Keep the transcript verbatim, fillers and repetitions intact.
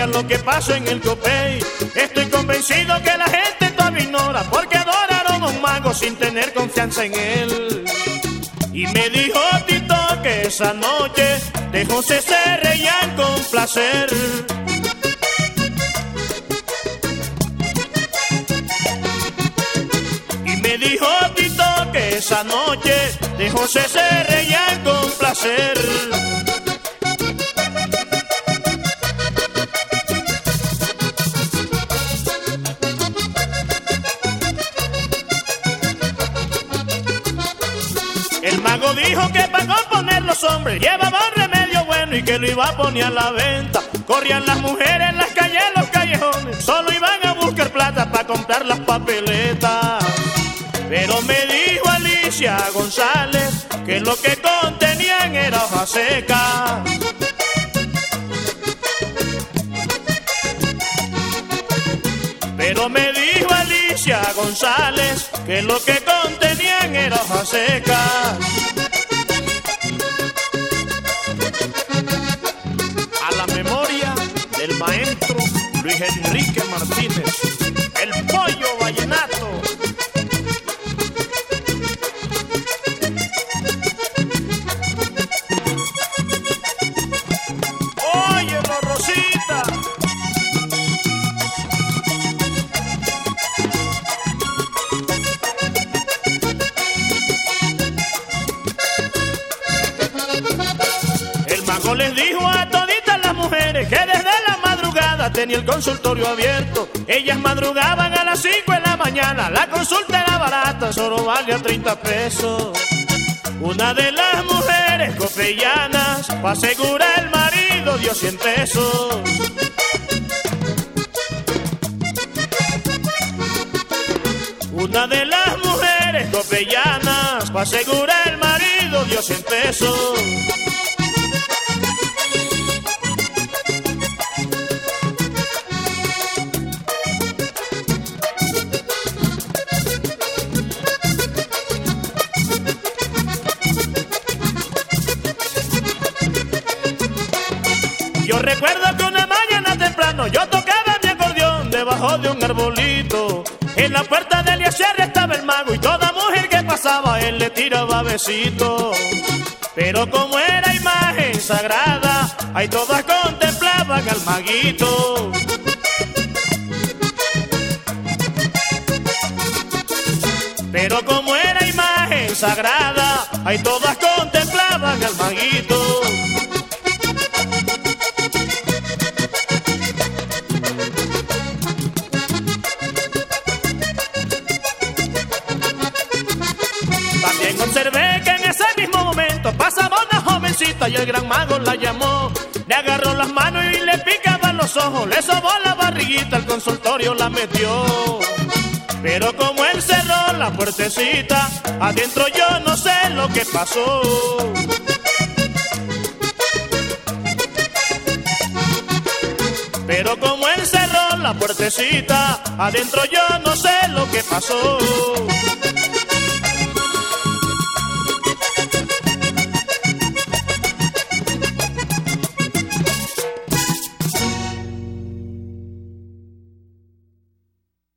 vea lo que pasó en el Copey. Estoy convencido que la gente todavía ignora, porque adoraron a un mago sin tener confianza en él. Y me dijo Tito que esa noche de José se reían con placer. Y me dijo Tito que esa noche de José se reían con placer. El mago dijo que para componer los hombres llevaba un remedio bueno y que lo iba a poner a la venta. Corrían las mujeres en las calles, en los callejones, solo iban a buscar plata para comprar las papeletas. Pero me dijo Alicia González que lo que contenían era hoja seca. Pero me dijo Alicia González que lo que contenían era hoja seca. A la memoria del maestro Luis Enrique Martínez, el pollo vallenato. Óyelo, Rosita. Les dijo a toditas las mujeres que desde la madrugada tenía el consultorio abierto. Ellas madrugaban a las cinco de la mañana, la consulta era barata, solo valía treinta pesos. Una de las mujeres copellanas, pa' asegurar el marido, dio cien pesos. Una de las mujeres copellanas, pa' asegurar el marido, dio cien pesos. Yo recuerdo que una mañana temprano yo tocaba mi acordeón debajo de un arbolito. En la puerta del Eliezer estaba el mago y toda mujer que pasaba él le tiraba besitos. Pero como era imagen sagrada, ahí todas contemplaban al maguito. Pero como era imagen sagrada, ahí todas contemplaban al maguito. También observé que en ese mismo momento pasaba una jovencita y el gran mago la llamó. Le agarró las manos y le picaban los ojos, le sobó la barriguita, al consultorio la metió. Pero como él cerró la puertecita, adentro yo no sé lo que pasó. Pero como él cerró la puertecita, adentro yo no sé lo que pasó.